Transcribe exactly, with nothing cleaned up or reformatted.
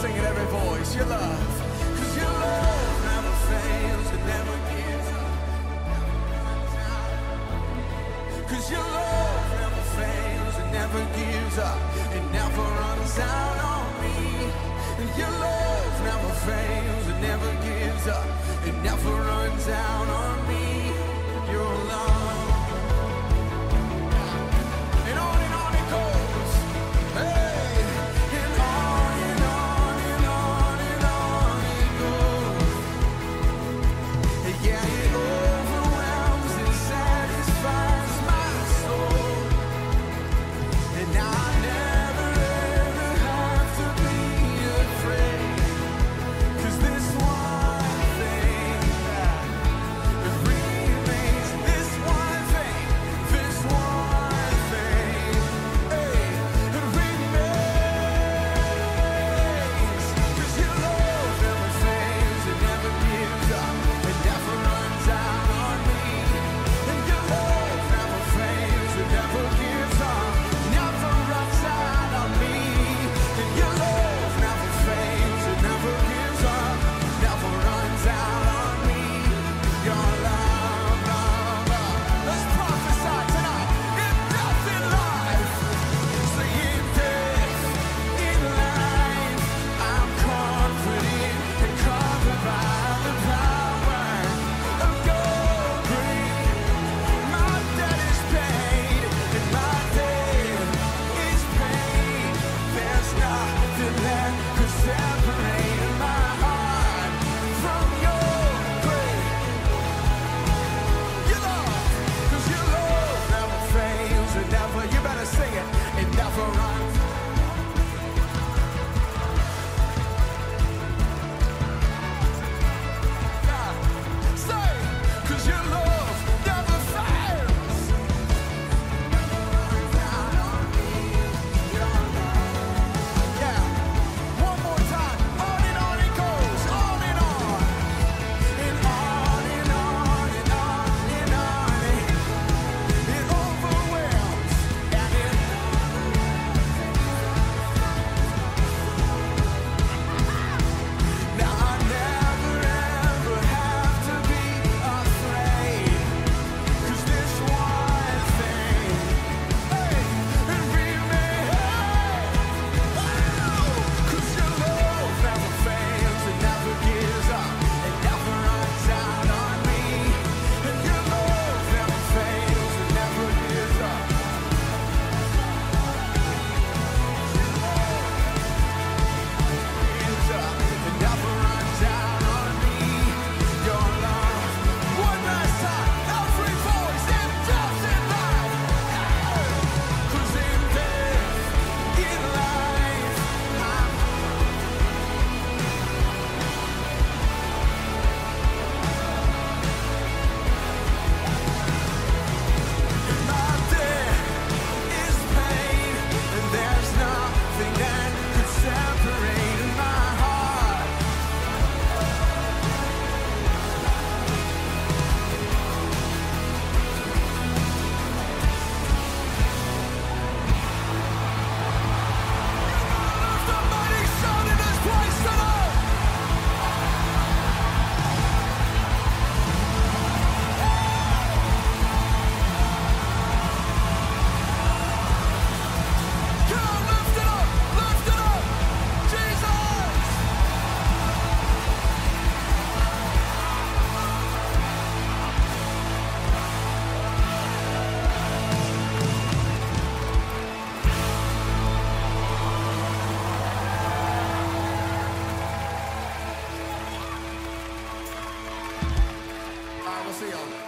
sing it every voice. Your love, 'cause your love never fails, it never gives up. 'Cause your love never fails, it never gives up. It never runs out on me. And your love never fails, it never gives up. It never runs out on me. Your love. And on and on it goes. Hey, and on and on and on and on it goes. Yeah, it overwhelms and satisfies my soul. And now I never ever have to be afraid. 'Cause this one thing that it remains, this one thing, this one thing, hey, it remains. 'Cause your love never fails, it never gives up, it never runs out on me. And your love never fails, it never gives up, never runs out on me. And your love never fails, it never gives up, never runs out on me. Your love, love, love. Let's prophesy tonight. In death, in life, say in death, in life, I'm confident and covered by the power of your grace. My debt is paid, and my debt is paid. There's nothing that could separate my heart from your grace. Your love, 'cause your love never fails, it never, you better sing it, it never runs. Yeah. Say, 'cause your love never fails. Yeah. One more time. On and on it goes. On and on. And on and on and on and on. It overwhelms and it. Now I never ever have to be afraid. 'Cause this one thing, hey, it remains. Oh, 'cause your love never fails, it never gives up, it never runs out on me. And your love never fails, it never gives up. Gives up, it never runs out on me. Your love, one last time, every voice in death in life. Hey, 'cause in death, in life, I'm my debt is paid, and there's nothing that could separate my heart. Somebody shout in this place tonight. Come on, lift it up, lift it up, Jesus. All right, we'll see y'all.